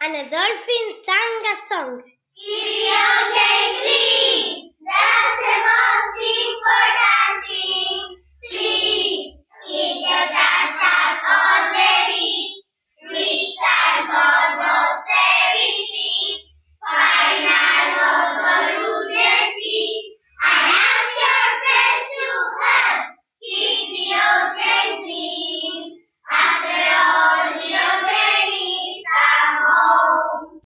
and a dolphin sang a song. Keep the ocean clean. That's the most important.